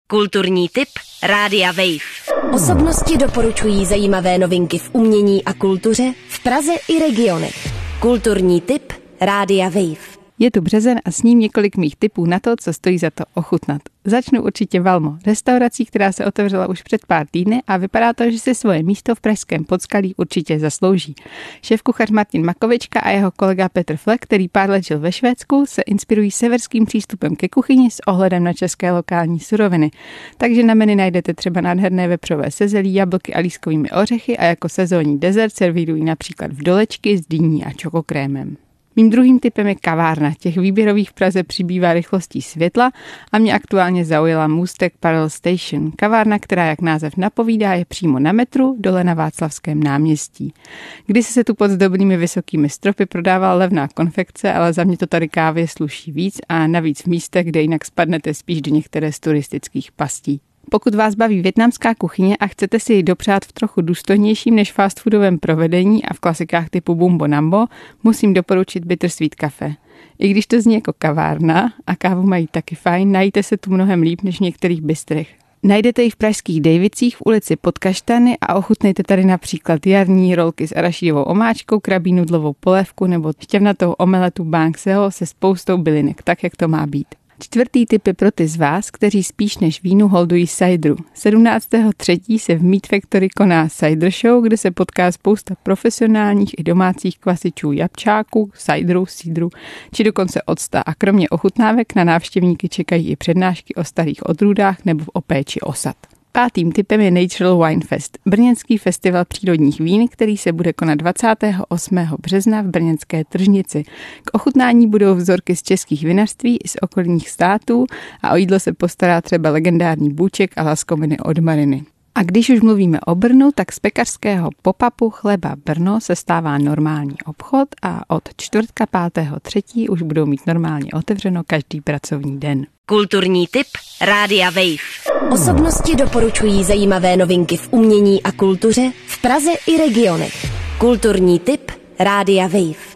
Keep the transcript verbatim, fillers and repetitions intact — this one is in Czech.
Kulturní tip Rádia Wave. Osobnosti doporučují zajímavé novinky v umění a kultuře v Praze i regionech. Kulturní tip Rádia Wave. Je tu březen a s ním několik mých tipů na to, co stojí za to ochutnat. Začnu určitě Valmo, restaurací, která se otevřela už před pár týdny a vypadá to, že si svoje místo v pražském Podskalí určitě zaslouží. Šéfkuchař Martin Makovička a jeho kolega Petr Fleck, který pár let žil ve Švédsku, se inspirují severským přístupem ke kuchyni s ohledem na české lokální suroviny. Takže na menu najdete třeba nádherné vepřové sezelí, jablky a lískovými ořechy a jako sezónní dezert servírují například vdolečky s dýní a čokokrémem. Mým druhým tipem je kavárna. Těch výběrových v Praze přibývá rychlostí světla a mě aktuálně zaujala Můstek Parallel Station. Kavárna, která, jak název napovídá, je přímo na metru, dole na Václavském náměstí. Kdysi se tu pod zdobnými vysokými stropy prodávala levná konfekce, ale za mě to tady kávě sluší víc a navíc v místech, kde jinak spadnete spíš do některé z turistických pastí. Pokud vás baví vietnamská kuchyně a chcete si ji dopřát v trochu důstojnějším než fast foodovém provedení a v klasikách typu Bumbo Nambo, musím doporučit Bittersweet Cafe. I když to zní jako kavárna a kávu mají taky fajn, najíte se tu mnohem líp než v některých bistrech. Najdete ji v pražských Dejvicích v ulici Pod Kaštany a ochutnejte tady například jarní rolky s arašidovou omáčkou, krabí nudlovou polévku nebo šťavnatou omeletu banh seo se spoustou bylinek, tak jak to má být. Čtvrtý tip je pro ty z vás, kteří spíš než vínu holdují cideru. sedmnáctého třetího se v Meat Factory koná cider show, kde se potká spousta profesionálních i domácích kvasičů jabčáků, cideru, sídru či dokonce octa a kromě ochutnávek na návštěvníky čekají i přednášky o starých odrůdách nebo o péči osad. Pátým tipem je Natural Wine Fest, brněnský festival přírodních vín, který se bude konat dvacátého osmého března v brněnské tržnici. K ochutnání budou vzorky z českých vinařství i z okolních států a o jídlo se postará třeba legendární bůček a laskominy od Mariny. A když už mluvíme o Brnu, tak z pekařského pop-upu Chleba Brno se stává normální obchod a od čtvrtka pátého třetího už budou mít normálně otevřeno každý pracovní den. Kulturní tip Rádia Wave. Osobnosti doporučují zajímavé novinky v umění a kultuře v Praze i regionech. Kulturní tip Rádia Wave.